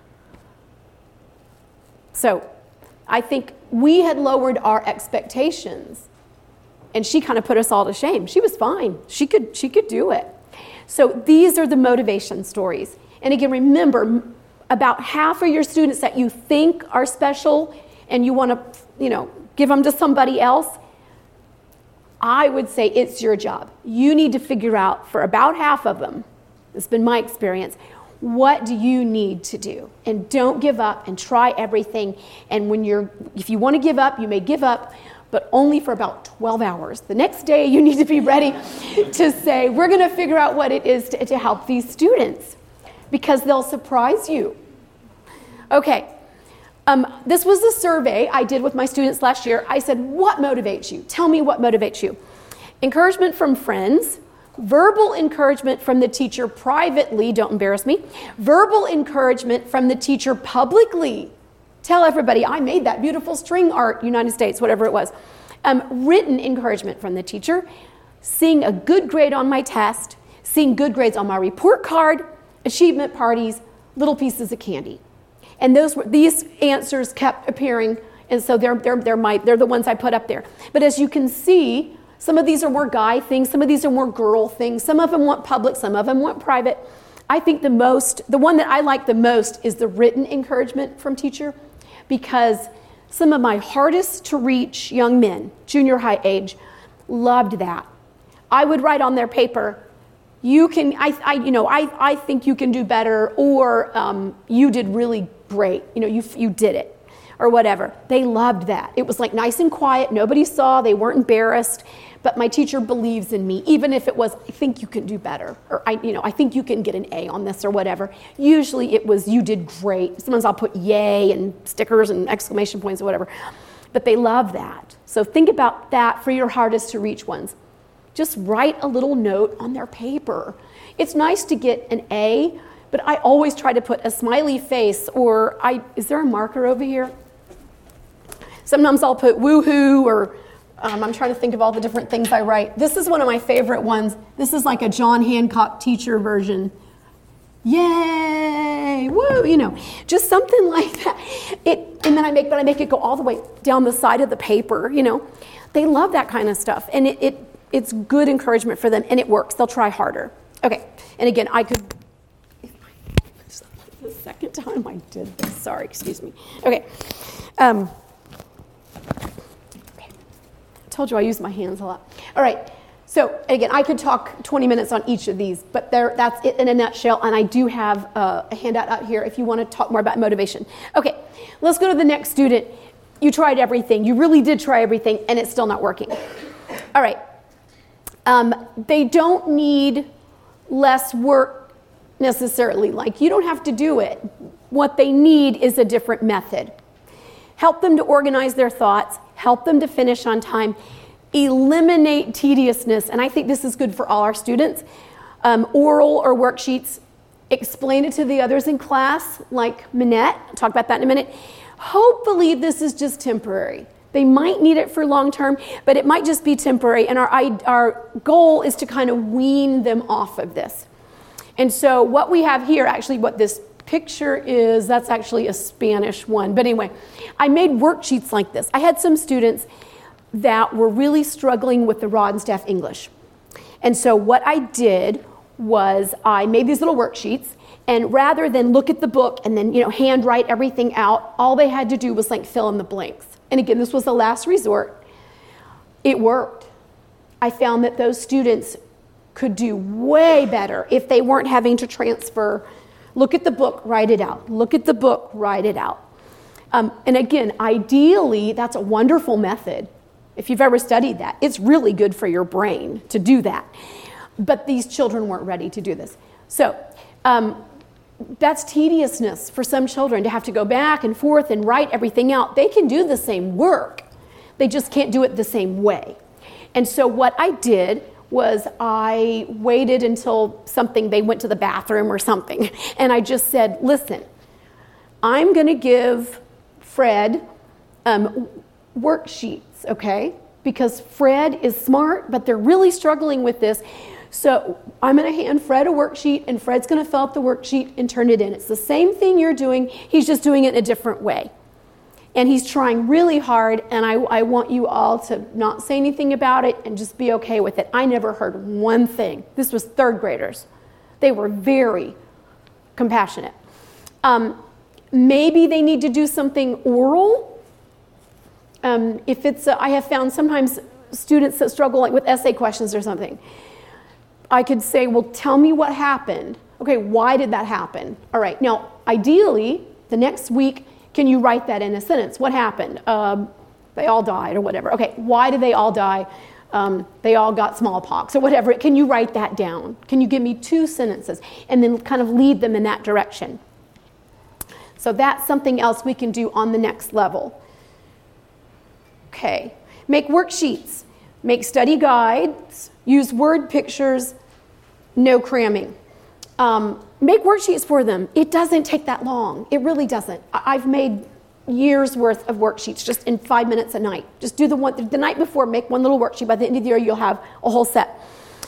So I think we had lowered our expectations, and she kind of put us all to shame. She was fine. She could do it. So these are the motivation stories. And again, remember, about half of your students that you think are special and you want to, give them to somebody else, I would say it's your job. You need to figure out for about half of them, this has been my experience, what do you need to do? And don't give up, and try everything. And if you want to give up, you may give up, but only for about 12 hours. The next day, you need to be ready to say, we're going to figure out what it is to help these students, because they'll surprise you. Okay, this was a survey I did with my students last year. I said, what motivates you? Tell me what motivates you. Encouragement from friends, verbal encouragement from the teacher privately, don't embarrass me. Verbal encouragement from the teacher publicly. Tell everybody, I made that beautiful string art, United States, whatever it was. Written encouragement from the teacher. Seeing a good grade on my test. Seeing good grades on my report card. Achievement parties. Little pieces of candy. And these answers kept appearing, and so they're the ones I put up there. But as you can see, some of these are more guy things, some of these are more girl things, some of them want public, some of them want private. I think the one that I like the most is the written encouragement from teacher, because some of my hardest to reach young men, junior high age, loved that. I would write on their paper, I think you can do better, or you did really great, you did it, or whatever. They loved that. It was like nice and quiet, nobody saw, they weren't embarrassed, but my teacher believes in me, even if it was, I think you can do better, or I think you can get an A on this, or whatever. Usually it was, you did great. Sometimes I'll put yay and stickers and exclamation points or whatever, but they love that. So think about that for your hardest to reach ones. Just write a little note on their paper. It's nice to get an A, but I always try to put a smiley face, or is there a marker over here? Sometimes I'll put woohoo, or I'm trying to think of all the different things I write. This is one of my favorite ones. This is like a John Hancock teacher version. Yay, woo, just something like that. And then I make it go all the way down the side of the paper, They love that kind of stuff, and it's good encouragement for them, and it works. They'll try harder. Okay, and again, the second time I did this. Sorry, excuse me. Okay. I told you I use my hands a lot. All right. So again, I could talk 20 minutes on each of these, but that's it in a nutshell, and I do have a handout out here if you want to talk more about motivation. Okay, let's go to the next student. You tried everything. You really did try everything, and it's still not working. All right. They don't need less work necessarily. Like, you don't have to do it. What they need is a different method. Help them to organize their thoughts. Help them to finish on time. Eliminate tediousness, and I think this is good for all our students. Oral or worksheets, explain it to the others in class, like Minette. I'll talk about that in a minute. Hopefully this is just temporary. They might need it for long term, but it might just be temporary, and our goal is to kind of wean them off of this. And so what we have here, actually what this picture is, that's actually a Spanish one. But anyway, I made worksheets like this. I had some students that were really struggling with the Rod and Staff English. And so what I did was I made these little worksheets, and rather than look at the book and then, hand write everything out, all they had to do was like fill in the blanks. And again, this was the last resort. It worked. I found that those students could do way better if they weren't having to transfer. Look at the book, write it out. Look at the book, write it out. And again, ideally, that's a wonderful method. If you've ever studied that, it's really good for your brain to do that. But these children weren't ready to do this. So that's tediousness for some children, to have to go back and forth and write everything out. They can do the same work. They just can't do it the same way. And so what I did was I waited until they went to the bathroom or something. And I just said, listen, I'm going to give Fred worksheets, okay? Because Fred is smart, but they're really struggling with this. So I'm going to hand Fred a worksheet, and Fred's going to fill out the worksheet and turn it in. It's the same thing you're doing. He's just doing it in a different way. And he's trying really hard, and I want you all to not say anything about it and just be okay with it. I never heard one thing. This was third graders. They were very compassionate. Maybe they need to do something oral. I have found sometimes students that struggle like with essay questions or something. I could say, well, tell me what happened. Okay, why did that happen? All right, now, ideally, the next week, can you write that in a sentence? What happened? They all died or whatever. Okay, why did they all die? They all got smallpox or whatever. Can you write that down? Can you give me 2 sentences? And then kind of lead them in that direction. So that's something else we can do on the next level. Okay, make worksheets, make study guides, use word pictures, no cramming. Make worksheets for them. It doesn't take that long. It really doesn't. I've made years worth of worksheets just in 5 minutes a night. Just do the night before, make one little worksheet. By the end of the year, you'll have a whole set.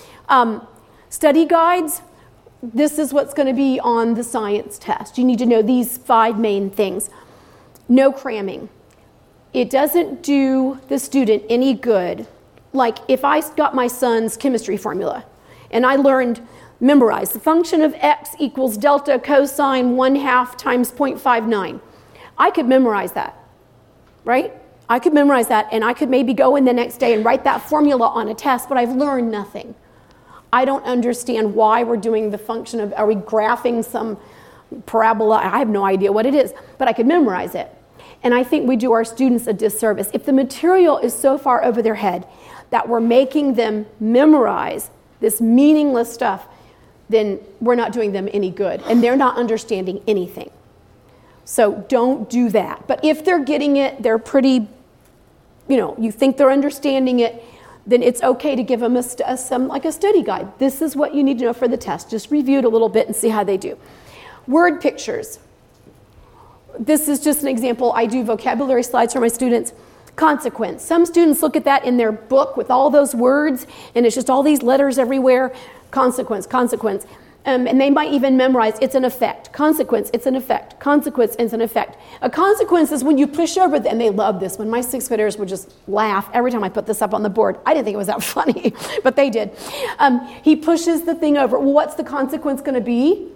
Study guides, this is what's going to be on the science test. You need to know these 5 main things. No cramming. It doesn't do the student any good. Like if I got my son's chemistry formula and I memorized the function of x equals delta cosine 1/2 times 0.59. I could memorize that, right? I could memorize that, and I could maybe go in the next day and write that formula on a test, but I've learned nothing. I don't understand why we're doing the function of, are we graphing some parabola? I have no idea what it is, but I could memorize it. And I think we do our students a disservice. If the material is so far over their head that we're making them memorize this meaningless stuff, then we're not doing them any good, and they're not understanding anything. So don't do that. But if they're getting it, they're pretty, you think they're understanding it, then it's okay to give them a study guide. This is what you need to know for the test. Just review it a little bit and see how they do. Word pictures. This is just an example. I do vocabulary slides for my students. Consequence. Some students look at that in their book with all those words, and it's just all these letters everywhere. Consequence. And they might even memorize, it's an effect. Consequence, it's an effect. Consequence, it's an effect. A consequence is when you push over, and they love this. When my 6th graders would just laugh every time I put this up on the board. I didn't think it was that funny, but they did. He pushes the thing over. Well, what's the consequence going to be?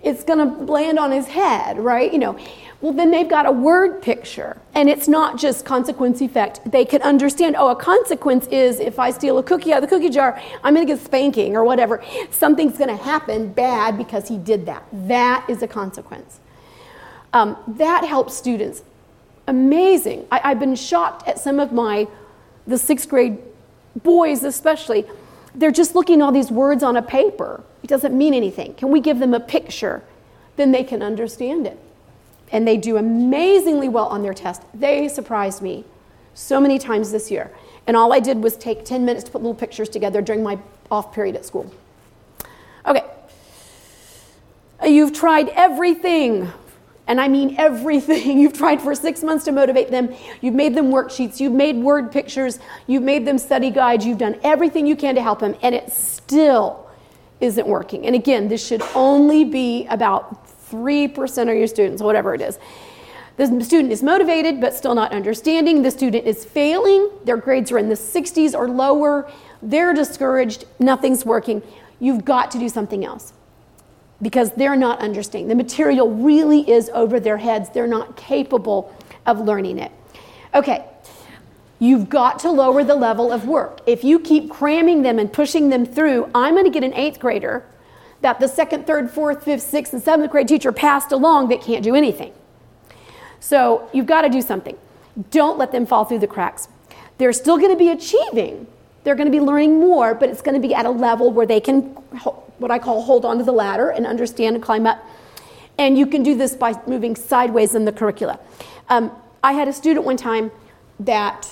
it's going to land on his head, right? Well, then they've got a word picture, and it's not just consequence effect. They can understand, a consequence is if I steal a cookie out of the cookie jar, I'm going to get spanking or whatever. Something's going to happen bad because he did that. That is a consequence. That helps students. Amazing. I've been shocked at some of the sixth grade boys especially. They're just looking at all these words on a paper. It doesn't mean anything. Can we give them a picture? Then they can understand it. And they do amazingly well on their test. They surprised me so many times this year. And all I did was take 10 minutes to put little pictures together during my off period at school. Okay. You've tried everything. And I mean everything. You've tried for 6 months to motivate them. You've made them worksheets. You've made word pictures. You've made them study guides. You've done everything you can to help them. And it still isn't working. And again, this should only be about 3% of your students, whatever it is. The student is motivated, but still not understanding. The student is failing. Their grades are in the 60s or lower. They're discouraged. Nothing's working. You've got to do something else because they're not understanding. The material really is over their heads. They're not capable of learning it. Okay. You've got to lower the level of work. If you keep cramming them and pushing them through, I'm going to get an 8th grader that the 2nd, 3rd, 4th, 5th, 6th, and 7th grade teacher passed along that can't do anything. So you've got to do something. Don't let them fall through the cracks. They're still going to be achieving. They're going to be learning more, but it's going to be at a level where they can, what I call, hold on to the ladder and understand and climb up. And you can do this by moving sideways in the curricula. I had a student one time that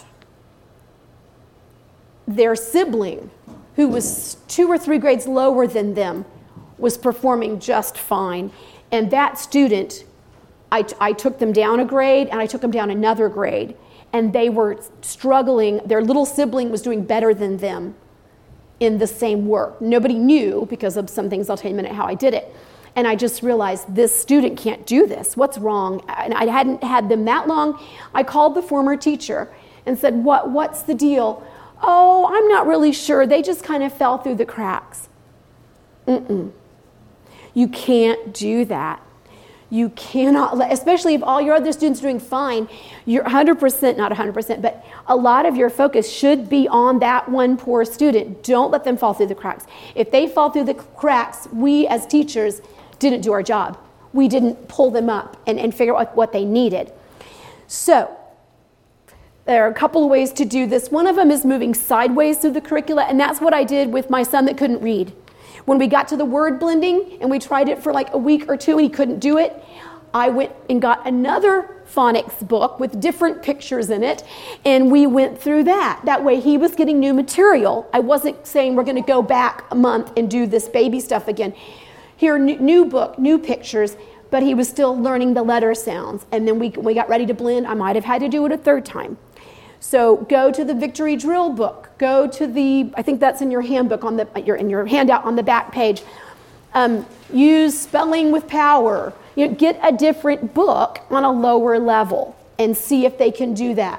their sibling, who was 2 or 3 grades lower than them, was performing just fine. And that student, I took them down a grade and I took them down another grade. And they were struggling. Their little sibling was doing better than them in the same work. Nobody knew because of some things. I'll tell you in a minute how I did it. And I just realized this student can't do this. What's wrong? And I hadn't had them that long. I called the former teacher and said, what's the deal? Oh, I'm not really sure. They just kind of fell through the cracks. You can't do that. You cannot let, especially if all your other students are doing fine, you're 100%, not 100%, but a lot of your focus should be on that one poor student. Don't let them fall through the cracks. If they fall through the cracks, we as teachers didn't do our job. We didn't pull them up and figure out what they needed. So, there are a couple of ways to do this. One of them is moving sideways through the curricula, and that's what I did with my son that couldn't read. When we got to the word blending, and we tried it for like a week or two, and he couldn't do it, I went and got another phonics book with different pictures in it, and we went through that. That way he was getting new material. I wasn't saying we're going to go back a month and do this baby stuff again. Here, new book, new pictures, but he was still learning the letter sounds. And then we got ready to blend. I might have had to do it a third time. So go to the Victory Drill book. Go to I think that's in your handbook in your handout on the back page. Use Spelling with Power. Get a different book on a lower level and see if they can do that.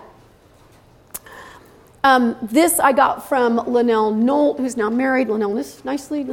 This I got from Linnell Nolt, who's now married. Linnell, nicely.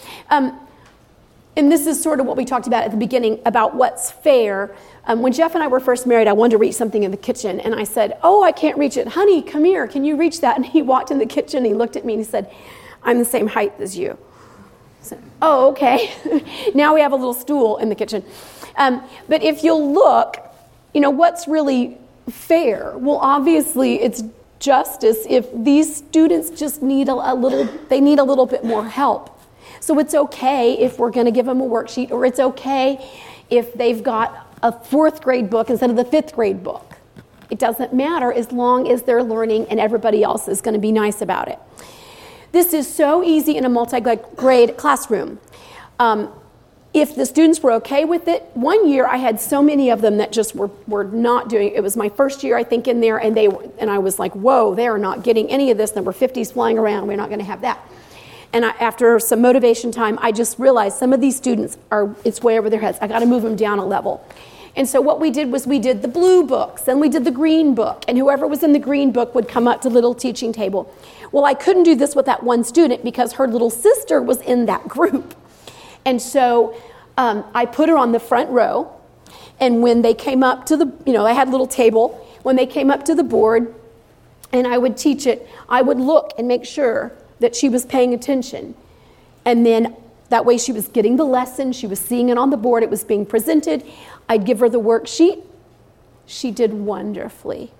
And this is sort of what we talked about at the beginning about what's fair. When Jeff and I were first married, I wanted to reach something in the kitchen. And I said, I can't reach it. Honey, come here. Can you reach that? And he walked in the kitchen. And he looked at me and he said, I'm the same height as you. I said, okay. Now we have a little stool in the kitchen. But if you'll look, what's really fair? Well, obviously, it's justice if these students just need a little bit more help. So it's okay if we're going to give them a worksheet, or it's okay if they've got a 4th grade book instead of the 5th grade book. It doesn't matter as long as they're learning and everybody else is going to be nice about it. This is so easy in a multi-grade classroom. If the students were okay with it, one year I had so many of them that just were not doing it. It was my first year, I think, in there, and I was like, whoa, they are not getting any of this. There were 50s flying around. We're not going to have that. And after some motivation time, I just realized some of these students it's way over their heads. I got to move them down a level. And so what we did was we did the blue books, then we did the green book, and whoever was in the green book would come up to the little teaching table. Well, I couldn't do this with that one student because her little sister was in that group. And so I put her on the front row, and when they came up to the, I had a little table. When they came up to the board, and I would teach it, I would look and make sure that she was paying attention. And then that way she was getting the lesson, she was seeing it on the board, it was being presented. I'd give her the worksheet. She did wonderfully.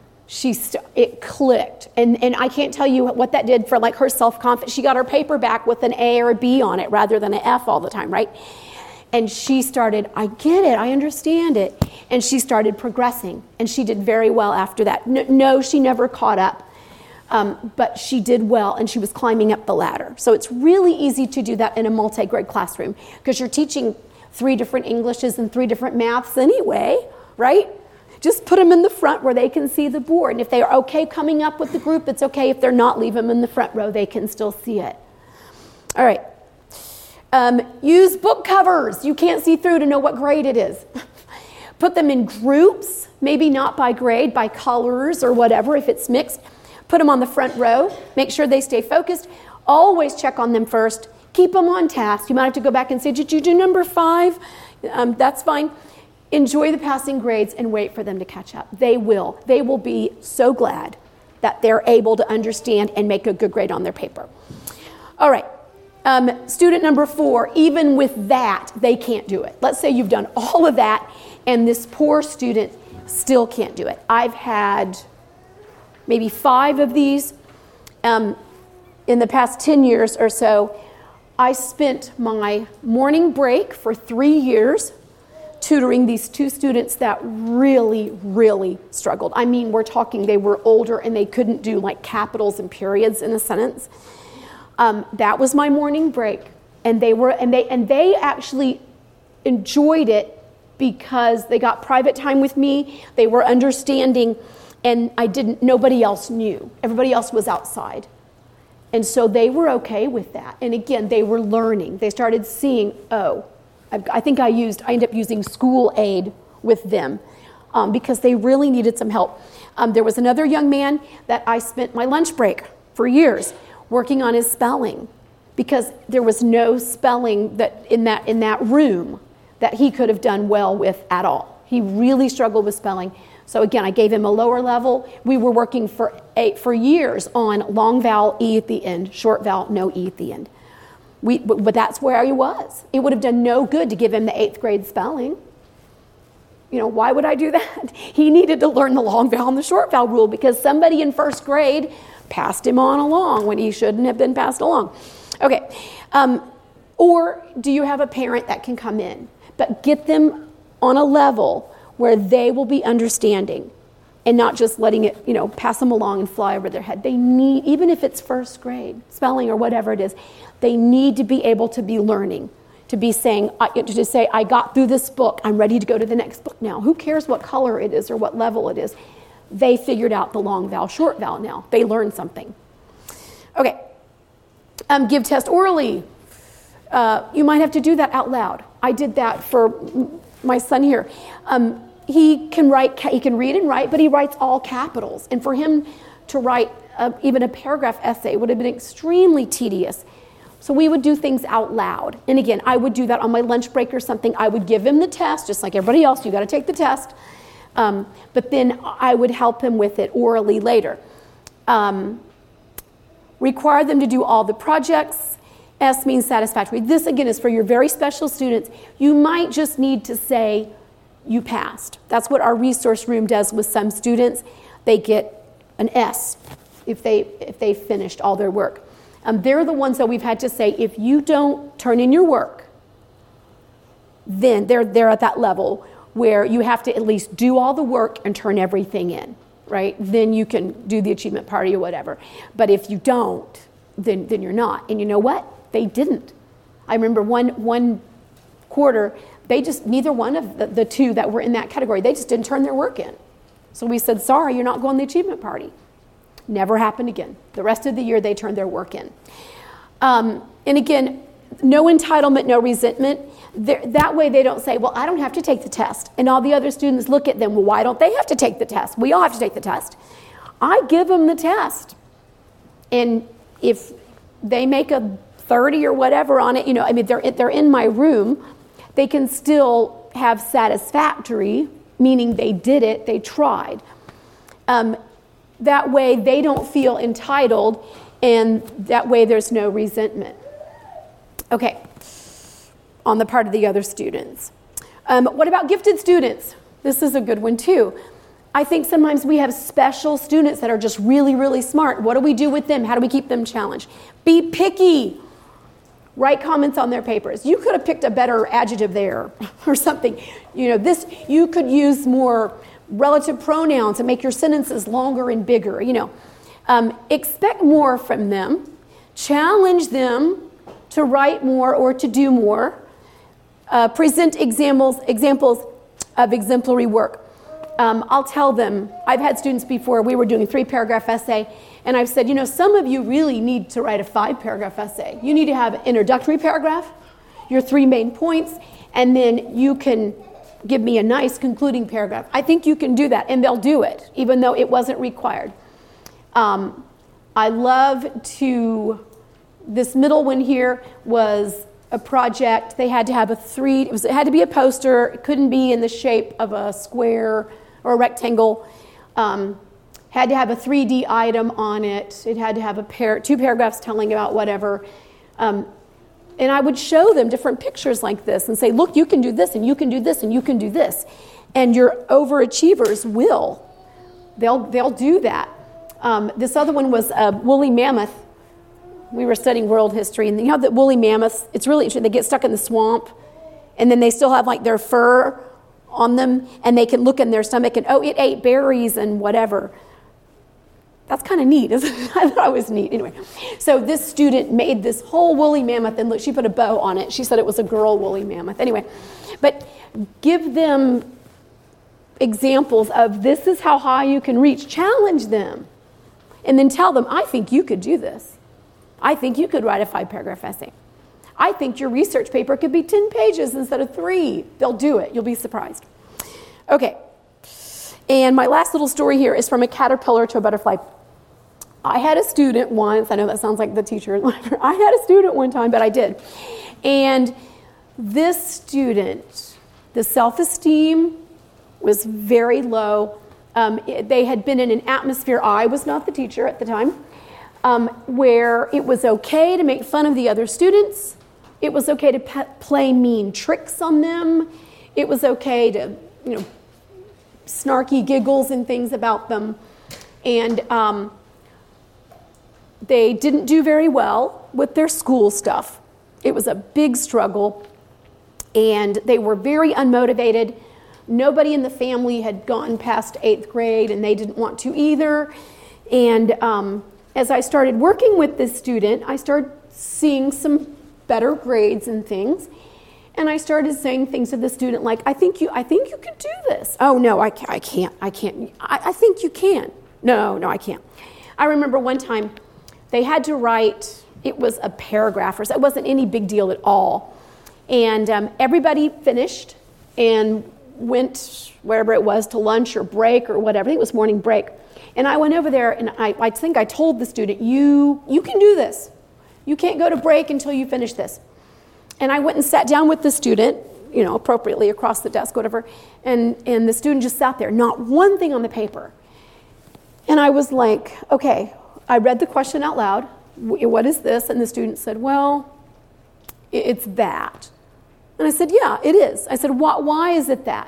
It clicked. And I can't tell you what that did for like her self-confidence. She got her paper back with an A or a B on it rather than an F all the time, right? And she started, I get it, I understand it. And she started progressing. And she did very well after that. No, she never caught up. But she did well, and she was climbing up the ladder. So it's really easy to do that in a multi-grade classroom because you're teaching 3 different Englishes and 3 different maths anyway, right? Just put them in the front where they can see the board. And if they are okay coming up with the group, it's okay. If they're not, leave them in the front row. They can still see it. All right. Use book covers. You can't see through to know what grade it is. Put them in groups, maybe not by grade, by colors or whatever if it's mixed. Put them on the front row. Make sure they stay focused. Always check on them first. Keep them on task. You might have to go back and say, did you do number 5? That's fine. Enjoy the passing grades and wait for them to catch up. They will. They will be so glad that they're able to understand and make a good grade on their paper. All right. Student number 4, even with that, they can't do it. Let's say you've done all of that and this poor student still can't do it. I've had maybe 5 of these. In the past 10 years or so, I spent my morning break for 3 years tutoring these 2 students that really, really struggled. I mean, we're talking they were older and they couldn't do like capitals and periods in a sentence. That was my morning break, and they actually enjoyed it because they got private time with me. They were understanding. And nobody else knew. Everybody else was outside. And so they were okay with that. And again, they were learning. They started seeing, I ended up using school aid with them because they really needed some help. There was another young man that I spent my lunch break for years working on his spelling because there was no spelling that in that room that he could have done well with at all. He really struggled with spelling. So again, I gave him a lower level. We were working for years on long vowel E at the end, short vowel, no E at the end. But that's where he was. It would have done no good to give him the 8th grade spelling. Why would I do that? He needed to learn the long vowel and the short vowel rule because somebody in 1st grade passed him on along when he shouldn't have been passed along. Okay. Or do you have a parent that can come in, but get them on a level where they will be understanding and not just letting it, pass them along and fly over their head. They need, even if it's 1st grade, spelling or whatever it is, they need to be able to be learning, to be saying, I got through this book, I'm ready to go to the next book now. Who cares what color it is or what level it is? They figured out the long vowel, short vowel now. They learned something. Okay. Give test orally. You might have to do that out loud. I did that for my son here. He can read and write, but he writes all capitals. And for him to write even a paragraph essay would have been extremely tedious. So we would do things out loud. And again, I would do that on my lunch break or something. I would give him the test, just like everybody else. You got to take the test. But then I would help him with it orally later. Require them to do all the projects. S means satisfactory. This, again, is for your very special students. You might just need to say, you passed. That's what our resource room does with some students. They get an S if they finished all their work. They're the ones that we've had to say, if you don't turn in your work, then they're at that level where you have to at least do all the work and turn everything in, right? Then you can do the achievement party or whatever. But if you don't, then you're not. And you know what? They didn't. I remember one quarter, neither one of the 2 that were in that category, they just didn't turn their work in. So we said, sorry, you're not going to the achievement party. Never happened again. The rest of the year, they turned their work in. And again, no entitlement, no resentment. That way they don't say, well, I don't have to take the test. And all the other students look at them, well, why don't they have to take the test? We all have to take the test. I give them the test. And if they make a 30 or whatever on it, they're in my room. they can still have satisfactory, meaning they did it, they tried. That way they don't feel entitled, and that way there's no resentment. Okay, on the part of the other students. What about gifted students? This is a good one too. I think sometimes we have special students that are just really, really smart. What do we do with them? How do we keep them challenged? Be picky. Write comments on their papers. You could have picked a better adjective there or something. You could use more relative pronouns and make your sentences longer and bigger. Expect more from them. Challenge them to write more or to do more. Present examples of exemplary work. I'll tell them, I've had students before, we were doing a 3-paragraph essay, and I've said, some of you really need to write a 5-paragraph essay. You need to have an introductory paragraph, your 3 main points, and then you can give me a nice concluding paragraph. I think you can do that, and they'll do it, even though it wasn't required. I love this middle one here was a project. They had to have it had to be a poster. It couldn't be in the shape of a square or a rectangle. Had to have a 3D item on it. It had to have 2 paragraphs telling about whatever. And I would show them different pictures like this and say, look, you can do this, and you can do this, and you can do this. And your overachievers will. They'll do that. This other one was a woolly mammoth. We were studying world history, and the woolly mammoths, it's really interesting. They get stuck in the swamp, and then they still have their fur on them, and they can look in their stomach and, it ate berries and whatever. That's kind of neat, isn't it? I thought it was neat. Anyway, so this student made this whole woolly mammoth, and she put a bow on it. She said it was a girl woolly mammoth. Anyway, but give them examples of this is how high you can reach. Challenge them, and then tell them, I think you could do this. I think you could write a 5-paragraph essay. I think your research paper could be 10 pages instead of 3. They'll do it. You'll be surprised. Okay. And my last little story here is from a caterpillar to a butterfly. I had a student once. I know that sounds like the teacher. I had a student one time, but I did. And this student, the self-esteem was very low. They had been in an atmosphere, I was not the teacher at the time, where it was okay to make fun of the other students. It was okay to play mean tricks on them. It was okay to, snarky giggles and things about them. And they didn't do very well with their school stuff. It was a big struggle. And they were very unmotivated. Nobody in the family had gotten past 8th grade, and they didn't want to either. And as I started working with this student, I started seeing some better grades and things. And I started saying things to the student like, I think you could do this. Oh, no, I can't. I think you can. No, I can't. I remember one time they had to write, it was a paragraph, or so. It wasn't any big deal at all. And everybody finished and went wherever it was to lunch or break or whatever. I think it was morning break. And I went over there, and I think I told the student, you can do this. You can't go to break until you finish this. And I went and sat down with the student, appropriately across the desk, whatever, and the student just sat there, not one thing on the paper. And I was like, okay, I read the question out loud. What is this? And the student said, well, it's that. And I said, yeah, it is. I said, why is it that?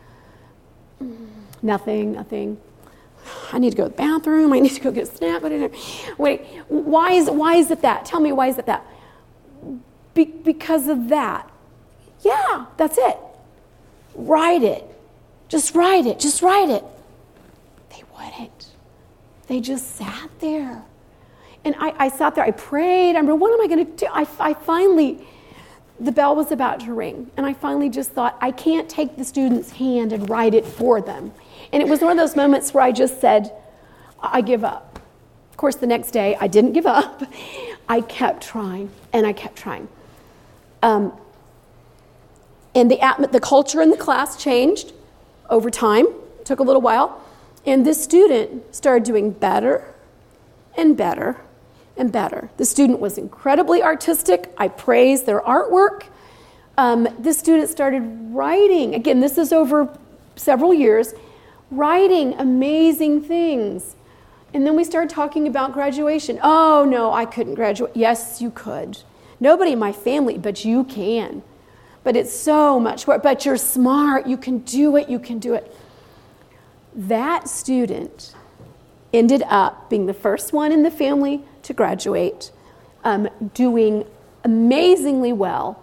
Nothing. I need to go to the bathroom. I need to go get a snack. Wait, why is it that? Tell me, why is it that? Because of that. Yeah, that's it. Write it. Just write it. They wouldn't. They just sat there. And I sat there. I prayed. I mean, what am I going to do? I finally, the bell was about to ring. And I finally just thought, I can't take the student's hand and write it for them. And it was one of those moments where I just said, I give up. Of course, the next day, I didn't give up. I kept trying, and I kept trying. And the culture in the class changed over time. It took a little while. And this student started doing better and better and better. The student was incredibly artistic. I praised their artwork. this student started writing. Again, this is over several years, writing amazing things. And then we started talking about graduation. Oh, no, I couldn't graduate. Yes, you could. Nobody in my family, but you can. But it's so much work. But you're smart. You can do it. You can do it. That student ended up being the first one in the family to graduate, doing amazingly well,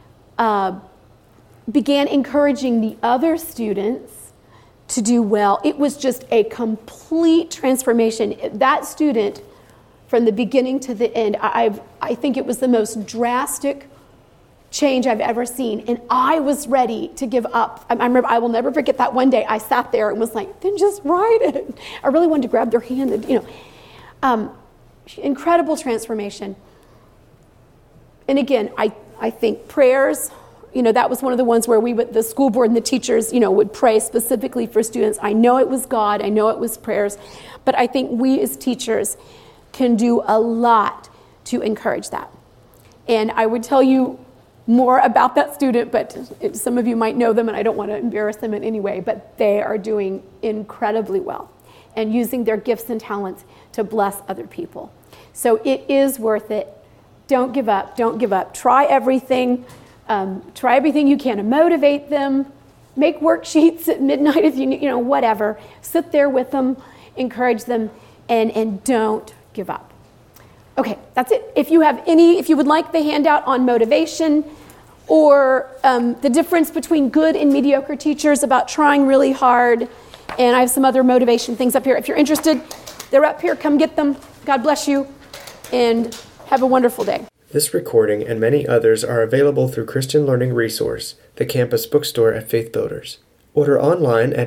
began encouraging the other students to do well. It was just a complete transformation. That student, from the beginning to the end, I think it was the most drastic change I've ever seen. And I was ready to give up. I remember, I will never forget that one day I sat there and was like, then just write it. I really wanted to grab their hand and, incredible transformation. And again, I think prayers, that was one of the ones where the school board and the teachers, would pray specifically for students. I know it was God, I know it was prayers, but I think we as teachers can do a lot to encourage that. And I would tell you more about that student, but some of you might know them and I don't want to embarrass them in any way, but they are doing incredibly well and using their gifts and talents to bless other people. So it is worth it. Don't give up. Don't give up. Try everything. Try everything you can to motivate them. Make worksheets at midnight if you need, whatever. Sit there with them, encourage them, and don't give up. Okay, that's it. If you would like the handout on motivation or the difference between good and mediocre teachers about trying really hard, and I have some other motivation things up here. If you're interested, they're up here. Come get them. God bless you, and have a wonderful day. This recording and many others are available through Christian Learning Resource, the campus bookstore at Faith Builders. Order online at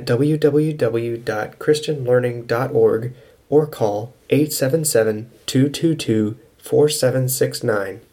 www.christianlearning.org or call 877-222-4769.